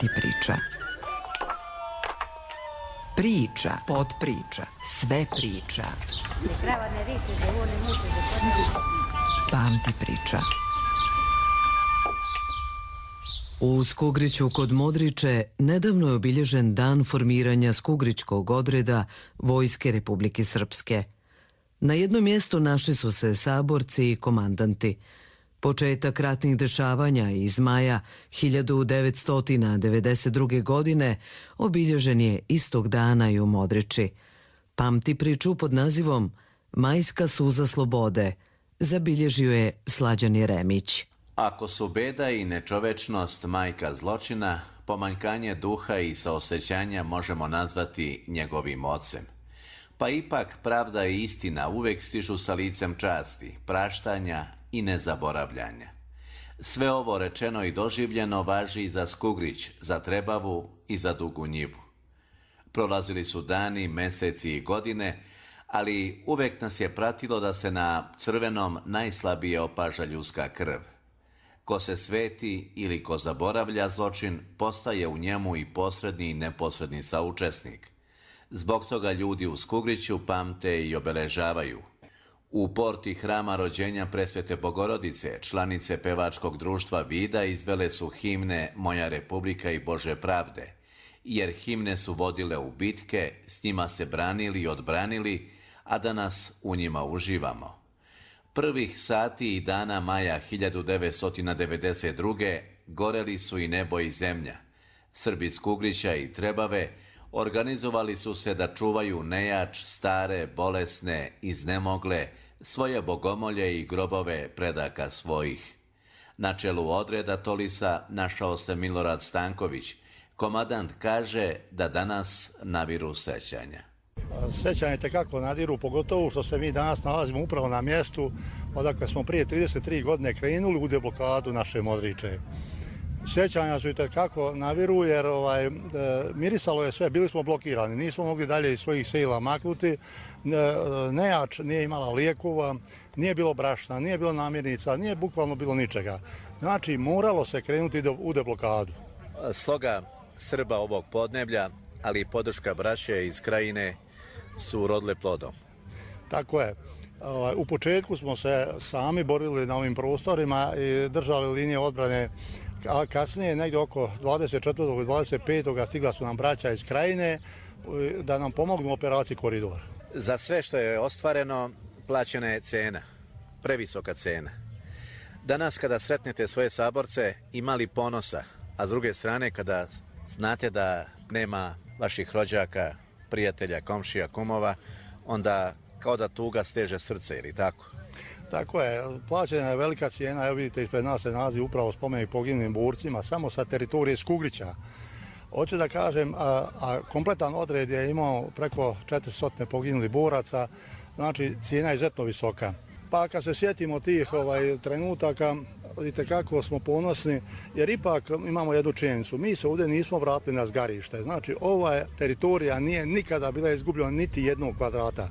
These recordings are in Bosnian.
Pamti priča. Priča, podpriča, sve priča. Pamti priča. U Skugriću kod Modriče nedavno je obilježen dan formiranja Skugrićkog odreda Vojske Republike Srpske. Na jednom mjestu našli su se saborci i komandanti. Početak ratnih dešavanja iz maja 1992. godine obilježen je istog dana i u Modriči. Pamti priču pod nazivom Majska suza slobode zabilježio je Slađan Jeremić. Ako su beda i nečovečnost majka zločina, pomanjkanje duha i saosećanja možemo nazvati njegovim ocem. Pa ipak pravda i istina uvek stižu sa licem časti, praštanja i nezaboravljanja. Sve ovo rečeno i doživljeno važi i za Skugrić, za Trebavu i za Dugu Njivu. Prolazili su dani, meseci i godine, ali uvek nas je pratilo da se na crvenom najslabije opaža ljudska krv. Ko se sveti ili ko zaboravlja zločin, postaje u njemu i posredni i neposredni saučesnik. Zbog toga ljudi u Skugriću pamte i obeležavaju. U porti hrama rođenja Presvete Bogorodice, članice pevačkog društva Vida izvele su himne Moja Republika i Bože pravde, jer himne su vodile u bitke, s njima se branili i odbranili, a danas u njima uživamo. Prvih sati i dana maja 1992. goreli su i nebo i zemlja. Srbi Skugrića i Trebave organizovali su se da čuvaju nejač, stare, bolesne, iznemogle, svoje bogomolje i grobove predaka svojih. Na čelu odreda Tolisa našao se Milorad Stanković. Komadant kaže da danas naviru sećanja. Sećanje tekako nadiru, pogotovo što se mi danas nalazimo upravo na mjestu odakle smo prije 33 godine krenuli u deblokadu naše Modriče. Sjećanja su i tekako naviru jer mirisalo je sve, bili smo blokirani, nismo mogli dalje iz svojih sela maknuti, nejač nije imala lijekova, nije bilo brašna, nije bilo namirnica, nije bukvalno bilo ničega. Znači moralo se krenuti u deblokadu. Sloga Srba ovog podneblja, ali i podrška braće iz Krajine su urodile plodom. Tako je. U početku smo se sami borili na ovim prostorima i držali linije odbrane, a kasnije negdje oko 24. i 25. stigla su nam braća iz Krajine da nam pomognu u operaciji Koridor. Za sve što je ostvareno plaćena je cena, previsoka cena. Danas kada sretnete svoje saborce imali ponosa, a s druge strane kada znate da nema vaših rođaka, prijatelja, komšija, kumova, onda kao da tuga steže srce, ili tako? Tako je, plaćena je velika cijena, evo vidite ispred nas se nalazi upravo spomenik poginulim borcima, samo sa teritorije Skugrića. Hoću da kažem, a kompletan odred je imao preko 400 poginulih boraca, znači cijena je izuzetno visoka. Pa kad se sjetimo tih trenutaka, vidite kako smo ponosni, jer ipak imamo jednu činjenicu. Mi se ovdje nismo vratili na zgarište. Znači, ova teritorija nije nikada bila izgubljena niti jednog kvadrata.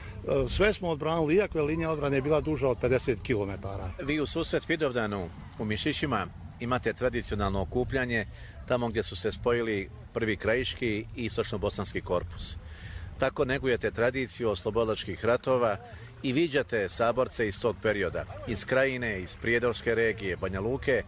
Sve smo odbranili, iako je linija odbrane bila duža od 50 km. Vi u susret Vidovdanu u Mišićima imate tradicionalno okupljanje tamo gdje su se spojili prvi krajiški i istočno-bosanski korpus. Tako negujete tradiciju oslobodilačkih ratova i viđate saborce iz tog perioda, iz Krajine, iz Prijedorske regije, Banja Luke,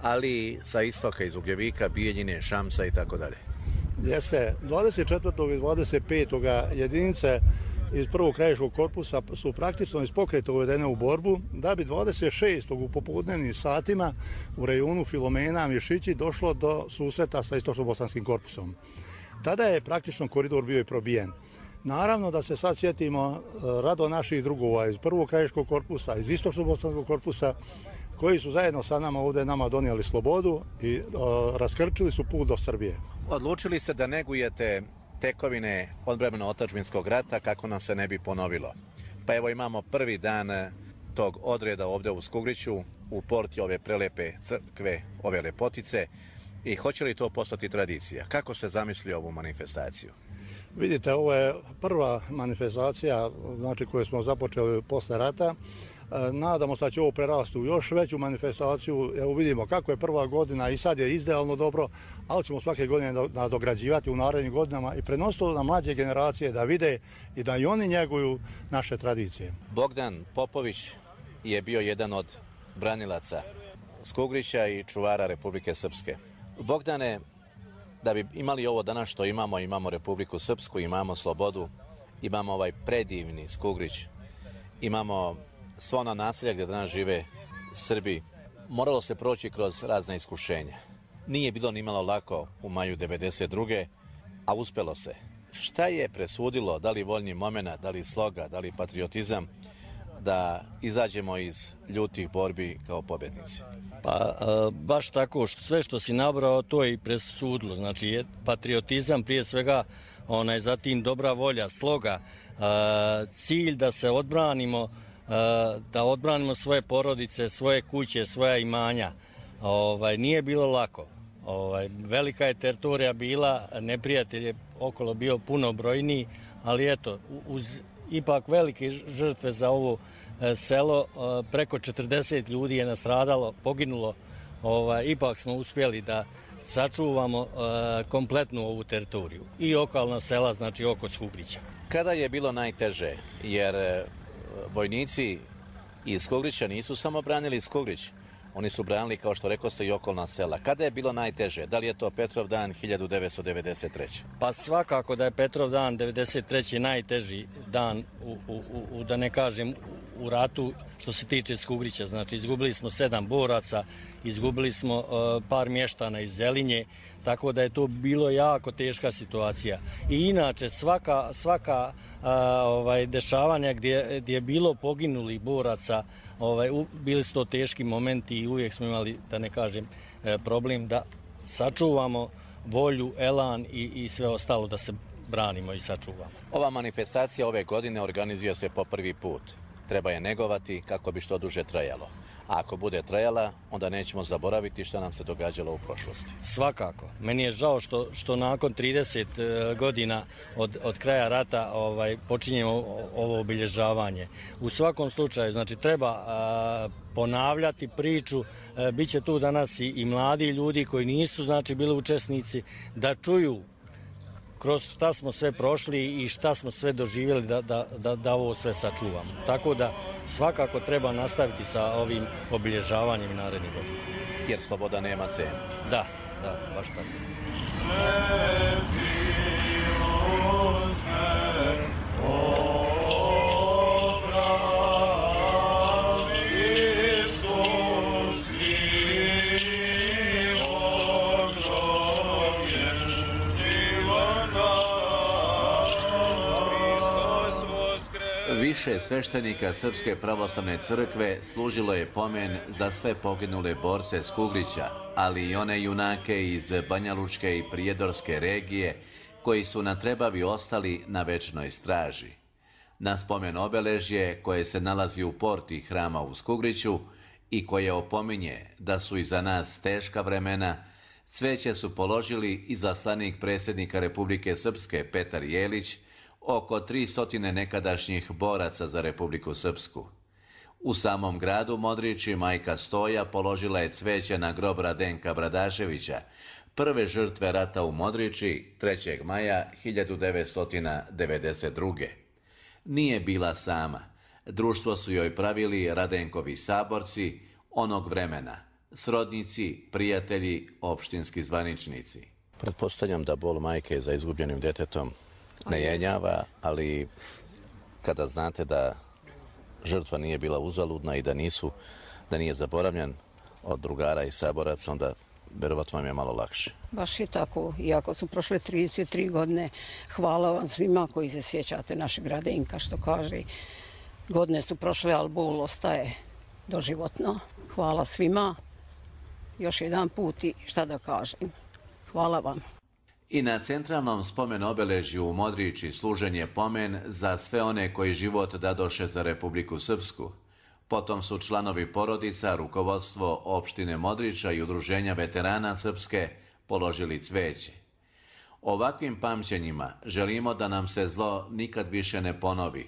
ali sa istoka, iz Ugljevika, Bijeljine, Šamca i tako dalje. Jeste, 24. i 25. jedinice iz prvog krajiškog korpusa su praktično iz pokreta uvedene u borbu, da bi 26. u popodnevnim satima u rejonu Filomena Mišići došlo do susreta sa istočno-bosanskim korpusom. Tada je praktično koridor bio i probijen. Naravno da se sad sjetimo rado naših drugova iz prvog krajiškog korpusa, iz istočno-bosanskog korpusa, koji su zajedno sa nama ovdje donijeli slobodu i raskrčili su put do Srbije. Odlučili ste da negujete tekovine odbrambeno-otadžbinskog rata kako nam se ne bi ponovilo. Pa evo imamo prvi dan tog odreda ovdje u Skugriću, u porti ove prelepe crkve, ove lepotice. I hoće li to postati tradicija? Kako ste zamislili ovu manifestaciju? Vidite, ovo je prva manifestacija, znači, koju smo započeli posle rata, Nadamo se da će ovo prerasti u još veću manifestaciju. Evo vidimo kako je prva godina i sad je idealno dobro, ali ćemo svake godine nadograđivati u narednim godinama i prenositi na mlađe generacije da vide i da i oni njeguju naše tradicije. Bogdan Popović je bio jedan od branilaca Skugrića i čuvara Republike Srpske. Bogdane, da bi imali ovo danas što imamo, imamo Republiku Srpsku, imamo slobodu, imamo ovaj predivni Skugrić, imamo svo ono naselje gdje danas žive Srbi, moralo se proći kroz razne iskušenja. Nije bilo ni malo lako u maju 92. a uspelo se. Šta je presudilo, da li voljni momenat, da li sloga, da li patriotizam, da izađemo iz ljutih borbi kao pobjednici? Pa baš tako, sve što si nabrao, to je i presudilo. Znači, patriotizam prije svega, zatim dobra volja, sloga, cilj da se odbranimo, da odbranimo svoje porodice, svoje kuće, svoja imanja. Nije bilo lako. Velika je teritorija bila, neprijatelj je okolo bio puno brojniji, ali eto, uz ipak velike žrtve za ovo selo, preko 40 ljudi je nastradalo, poginulo, ipak smo uspjeli da sačuvamo kompletnu ovu teritoriju i okolna sela, znači oko Skugrića. Kada je bilo najteže, jer vojnici iz Skugrića nisu samo branili Skugrić, oni su branili, kao što rekao ste, i okolna sela. Kada je bilo najteže? Da li je to Petrov dan 1993? Pa svakako da je Petrov dan 1993. najteži dan, da ne kažem, u ratu što se tiče Skugrića. Znači, izgubili smo 7 boraca, izgubili smo par mještana iz Zelinje, tako da je to bilo jako teška situacija. I inače, svaka dešavanja gdje je bilo poginulih boraca, bili su to teški momenti i uvijek smo imali, da ne kažem, problem da sačuvamo volju, elan i sve ostalo da se branimo i sačuvamo. Ova manifestacija ove godine organizuje se po prvi put. Treba je negovati kako bi što duže trajalo. A ako bude trajala, onda nećemo zaboraviti što nam se događalo u prošlosti. Svakako. Meni je žao što nakon 30 godina od kraja rata počinjemo ovo obilježavanje. U svakom slučaju, znači, treba ponavljati priču. Biće tu danas i mladi ljudi koji nisu, znači, bili učesnici, da čuju kroz šta smo sve prošli i šta smo sve doživjeli da ovo sve sačuvamo. Tako da svakako treba nastaviti sa ovim obilježavanjem narednih godina. Jer sloboda nema cenu. Da, baš tako. Više sveštenika Srpske pravoslavne crkve služilo je pomen za sve poginule borce Skugrića, ali i one junake iz Banjalučke i Prijedorske regije koji su na Trebavi ostali na večnoj straži. Na spomen obeležje koje se nalazi u porti hrama u Skugriću i koje opominje da su iza nas teška vremena, cveće su položili izaslanik predsjednika Republike Srpske Petar Jelić, oko 300 nekadašnjih boraca za Republiku Srpsku. U samom gradu Modriči majka Stoja položila je cveće na grob Radenka Bradaševića, prve žrtve rata u Modriči 3. maja 1992. Nije bila sama. Društvo su joj pravili Radenkovi saborci onog vremena, srodnici, prijatelji, opštinski zvaničnici. Pretpostavljam da bol majke za izgubljenim detetom ne jenjava, ali kada znate da žrtva nije bila uzaludna i da nije zaboravljen od drugara i saboraca, onda verovatno vam je malo lakše. Baš je tako. Iako su prošle 33 godine, hvala vam svima koji se sjećate našeg Radenka, što kaže. Godine su prošle, ali bol ostaje doživotno. Hvala svima. Još jedan put i šta da kažem. Hvala vam. I na centralnom spomen obeležju u Modriči služen je pomen za sve one koji život dadoše za Republiku Srpsku. Potom su članovi porodica, rukovodstvo opštine Modriča i udruženja veterana Srpske položili cveće. Ovakvim pamćenjima želimo da nam se zlo nikad više ne ponovi.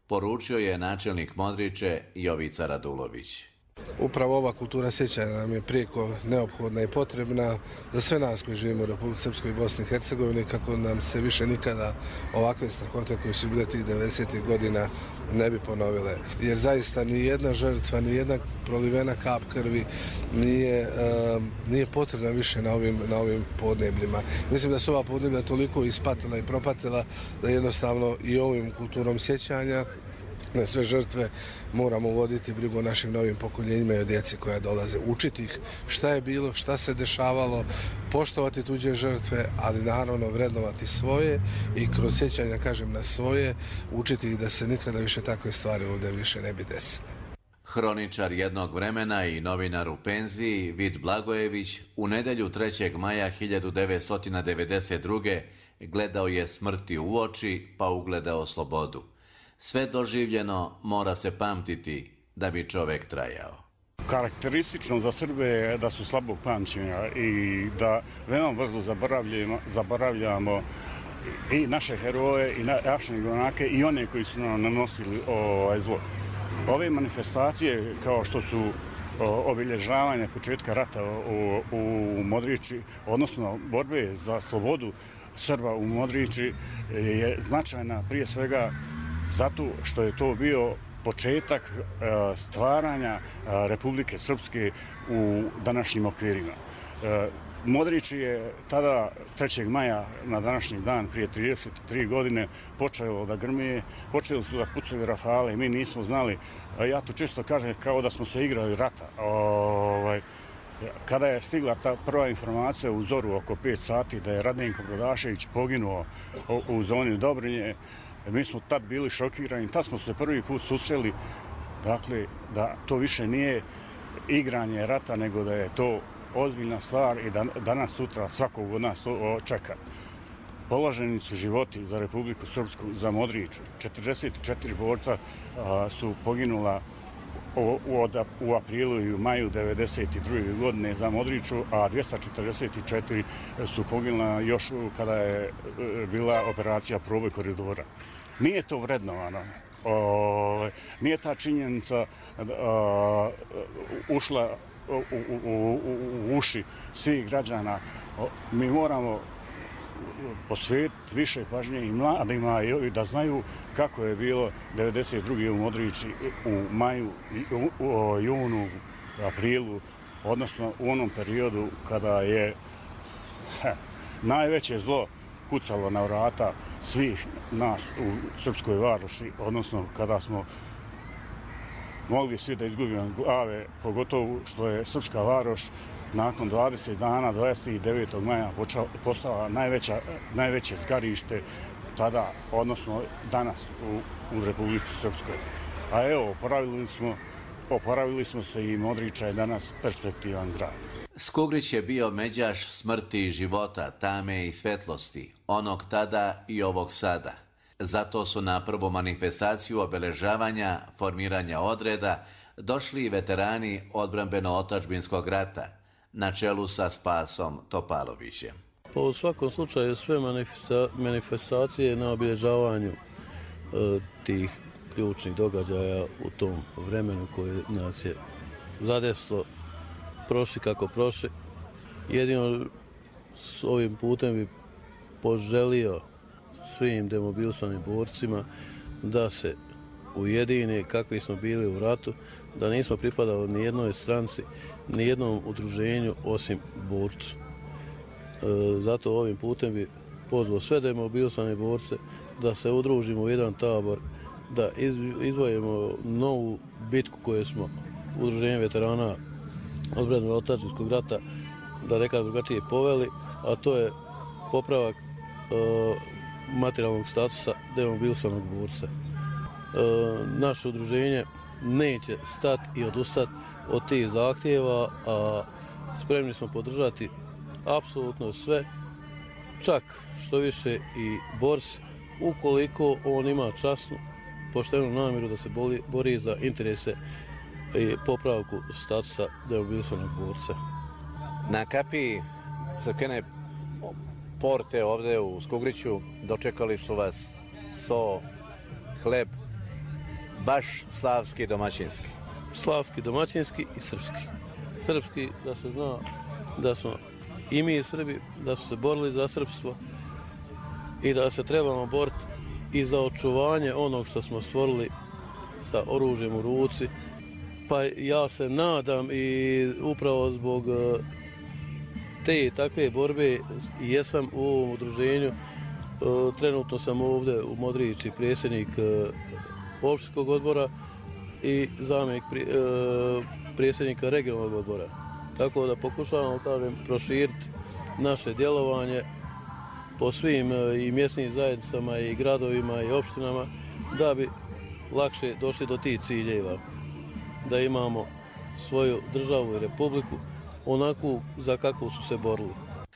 poručio je načelnik Modriče Jovica Radulović. Upravo ova kultura sjećanja nam je prijeko neophodna i potrebna za sve nas koji živimo u Republici Srpskoj i Bosni i Hercegovini, kako nam se više nikada ovakve strahote koje su bile tih 90. godina ne bi ponovile. Jer zaista ni jedna žrtva, ni jedna prolivena kap krvi nije potrebna više na ovim podnebljima. Mislim da su ova podneblja toliko ispatila i propatila da jednostavno i ovim kulturom sjećanja na sve žrtve moramo voditi brigu o našim novim pokoljenjima i o djeci koja dolaze. Učiti ih šta je bilo, šta se dešavalo, poštovati tuđe žrtve, ali naravno vrednovati svoje i kroz sjećanja, kažem, na svoje, učiti ih da se nikada više takve stvari ovdje više ne bi desile. Hroničar jednog vremena i novinar u penziji Vid Blagojević u nedjelju 3. maja 1992. gledao je smrti u oči pa ugledao slobodu. Sve doživljeno mora se pamtiti da bi čovjek trajao. Karakteristično za Srbe je da su slabog pamćenja i da veoma brzo zaboravljamo i naše heroje i naše junake i one koji su nam nanosili zlo. Ove manifestacije kao što su obilježavanje početka rata u Modriči, odnosno borbe za slobodu Srba u Modriči, je značajna prije svega zato što je to bio početak stvaranja Republike Srpske u današnjim okvirima. Modrič je tada 3. maja na današnji dan prije 33 godine počelo da grmije, počeli su da pucaju rafale, mi nismo znali, ja to često kažem kao da smo se igrali rata. Kada je stigla ta prva informacija u Zoru oko 5 sati da je Radenko Brodašević poginuo u zoni Dobrinje, mi smo tad bili šokirani, tad smo se prvi put susreli, dakle, da to više nije igranje rata, nego da je to ozbiljna stvar i da danas sutra svakog od nas to čeka. Položeni su životi za Republiku Srpsku, za Modrič. 44 borca su poginula u aprilu i u maju 1992. godine za Modriču, a 244 su poginula još kada je bila operacija Proboj koridora. Nije to vrednovano. Nije ta činjenica ušla u uši svih građana. Mi moramo posvetiti više pažnje i mladima i da znaju kako je bilo 1992. u Modriči u maju, junu, aprilu, odnosno u onom periodu kada je najveće zlo kucalo na vrata svih nas u Srpskoj Varoši, odnosno kada smo mogli svi da izgubimo glave, pogotovo što je Srpska Varoš nakon 20 dana, 29. maja postala najveće zgarište tada, odnosno danas u Republici Srpskoj. A evo, oporavili smo se i Modriča je danas perspektivan grad. Skugrić je bio međaš smrti i života, tame i svetlosti, onog tada i ovog sada. Zato su na prvu manifestaciju obeležavanja, formiranja odreda, došli i veterani odbrambeno-otačbinskog rata, na čelu sa Spasom Topalovićem. Pa u svakom slučaju sve manifestacije na obilježavanju tih ključnih događaja u tom vremenu koje nas je zadeslo, prošli kako prošli. Jedino s ovim putem bi poželio svim demobilisanim borcima da se ujedine kakvi smo bili u ratu, da nismo pripadali ni jednoj stranci, ni jednom udruženju osim borcu. Zato ovim putem bi pozvao sve demobilisane borce da se udružimo u jedan tabor, da izvojimo novu bitku koju smo udruženje veterana odbrambeno-otačbinskog rata, da neka drugačije poveli, a to je popravak materijalnog statusa demobilisanog borca. Naše udruženje neće stati i odustati od tih zahtjeva, a spremni smo podržati apsolutno sve, čak što više i borca, ukoliko on ima časnu, poštenu namjeru da se bori za interese i popravku statusa demobilisanog borca. Na kapiji crkvene porte ovdje u Skugriću dočekali su vas so, hleb baš slavski domaćinski? Slavski domaćinski i srpski. Srpski, da se zna da smo i mi Srbi, da su se borili za srpstvo i da se trebamo boriti i za očuvanje onog što smo stvorili sa oružjem u ruci. Pa ja se nadam i upravo zbog te i takve borbe jesam u ovom udruženju. Trenutno sam ovdje u Modriči predsjednik opštinskog odbora i zamjenik predsjednika regionalnog odbora. Tako da pokušavamo, kažem, proširiti naše djelovanje po svim i mjesnim zajednicama i gradovima i opštinama da bi lakše došli do tih ciljeva. Da imamo svoju državu i republiku onakvu za kakvu su se borili.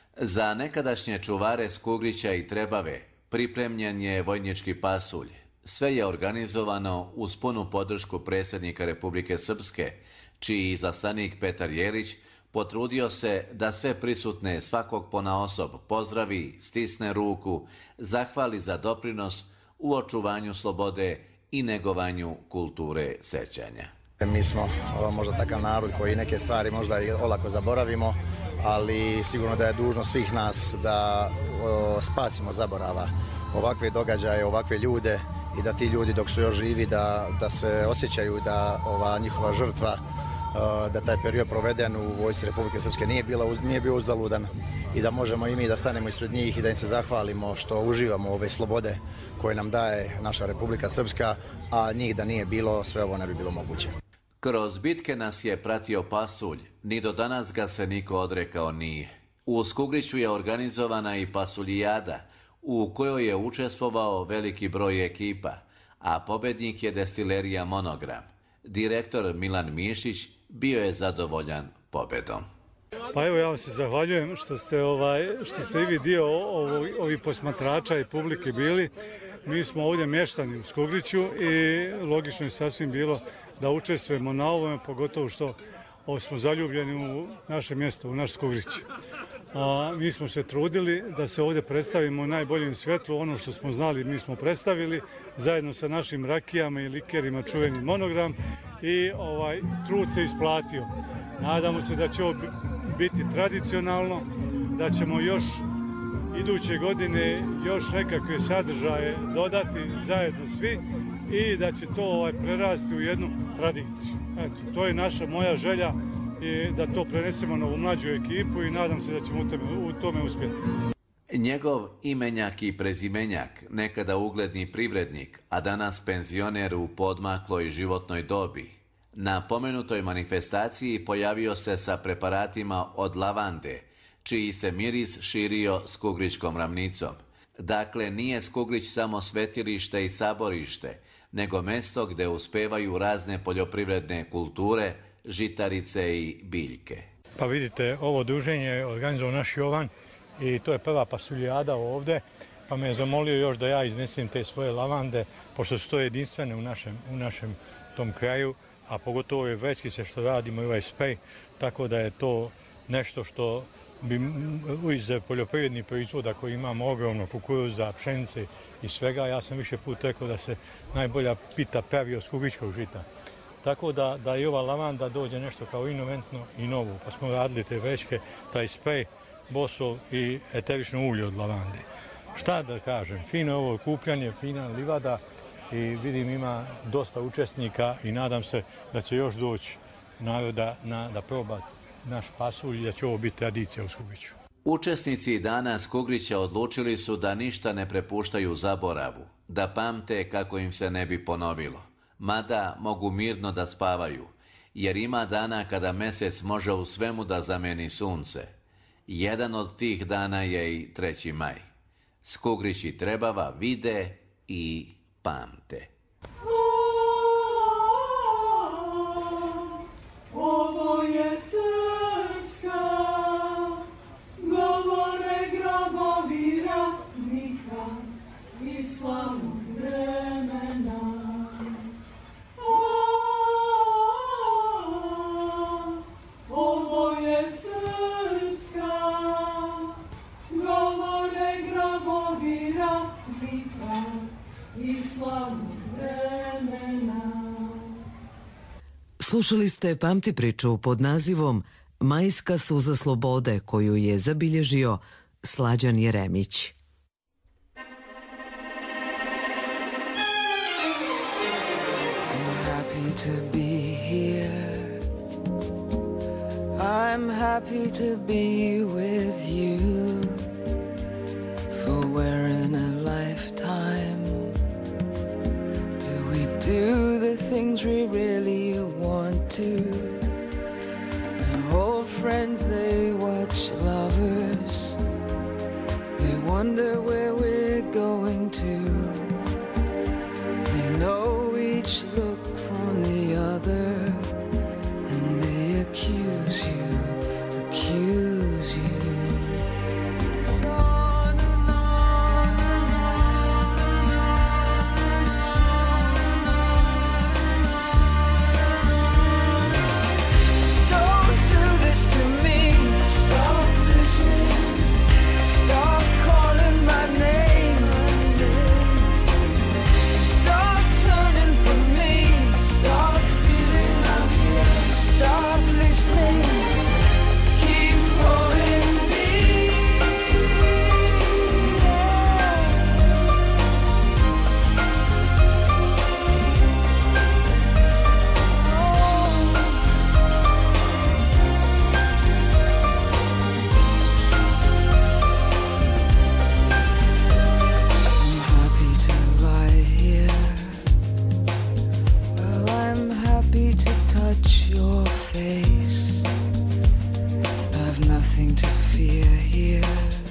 Za nekadašnje čuvare Skugrića i Trebave pripremljen je vojnički pasulj. Sve je organizovano uz punu podršku predsjednika Republike Srpske, čiji izaslanik Petar Jelić potrudio se da sve prisutne svakog ponaosob pozdravi, stisne ruku, zahvali za doprinos u očuvanju slobode i negovanju kulture sećanja. Mi smo možda takav narod koji neke stvari možda i olako zaboravimo, ali sigurno da je dužnost svih nas da spasimo od zaborava ovakve događaje, ovakve ljude i da ti ljudi dok su još živi da se osjećaju da ova njihova žrtva, da taj period proveden u vojsci Republike Srpske nije bio uzaludan i da možemo i mi da stanemo ispred njih i da im se zahvalimo što uživamo ove slobode koje nam daje naša Republika Srpska, a njih da nije bilo, sve ovo ne bi bilo moguće. Kroz bitke nas je pratio pasulj, ni do danas ga se niko odrekao nije. U Skugriću je organizovana i pasuljijada, u kojoj je učestvovao veliki broj ekipa, a pobednik je destilerija Monogram. Direktor Milan Mišić bio je zadovoljan pobedom. Pa evo, ja vam se zahvaljujem što ste i vi dio ovih posmatrača i publike bili. Mi smo ovdje mještani u Skugriću i logično je sasvim bilo da učestvujemo na ovome, pogotovo što smo zaljubljeni u naše mjesto, u naš Skugrić. Mi smo se trudili da se ovdje predstavimo u najboljem svjetlu, ono što smo znali mi smo predstavili, zajedno sa našim rakijama i likerima čuveni Monogram i trud se isplatio. Nadamo se da će ovo biti tradicionalno, da ćemo još iduće godine još nekakve sadržaje dodati zajedno svi i da će to prerasti u jednu tradiciju. Eto, to je moja želja i da to prenesemo na ovu mlađu ekipu i nadam se da ćemo u tome uspjeti. Njegov imenjak i prezimenjak, nekada ugledni privrednik, a danas penzioner u poodmakloj životnoj dobi, na pomenutoj manifestaciji pojavio se sa preparatima od lavande, čiji se miris širio Skugričkom ravnicom. Dakle, nije Skugrić samo svetilište i saborište, nego mesto gde uspevaju razne poljoprivredne kulture, žitarice i biljke. Pa vidite, ovo druženje je organizovao naš Jovan i to je prva pasuljada ovdje, pa me je zamolio još da ja iznesem te svoje lavande, pošto su to jedinstvene u našem tom kraju, a pogotovo ove vrećice što radimo i ovaj sprej, tako da je to nešto što bi iz poljoprivrednih proizvoda koji imamo ogromno, kukuruza, pšenice i svega, ja sam više put rekao da se najbolja pita pravi od skugričkog žita. Tako da i ova lavanda dođe nešto kao inoventno i novo, pa smo radili te vrećke, taj sprej, bosov i eterično ulje od lavande. Šta da kažem, fino ovo kupljanje, fina livada i vidim ima dosta učesnika i nadam se da će još doći naroda da proba naš pasulj i da će ovo biti tradicija u Skugriću. Učesnici dana Skugrića odlučili su da ništa ne prepuštaju zaboravu, da pamte kako im se ne bi ponovilo. Mada mogu mirno da spavaju, jer ima dana kada mesec može u svemu da zameni sunce. Jedan od tih dana je i 3. maj. Skugrić i Trebava vide i pamte. Ovo je srpska, govore grobovi ratnika i slavu vremena. Ovo je srpska, govore grobovi ratnika i slavu vremena. Slušali ste Pamti priču pod nazivom Majska suza slobode koju je zabilježio Slađan Jeremić. I'm happy to be with you, for we're in a lifetime. Do we do the things we really want to? Now old friends, they watch lovers, they wonder where we're going to. They know each look from the other, and they accuse you. It's on and on and on and on and on. Don't do this to me. Stop listening. Stop calling my name. Stop turning from me. Stop feeling I'm here. Stop listening. Your face, I've nothing to fear here.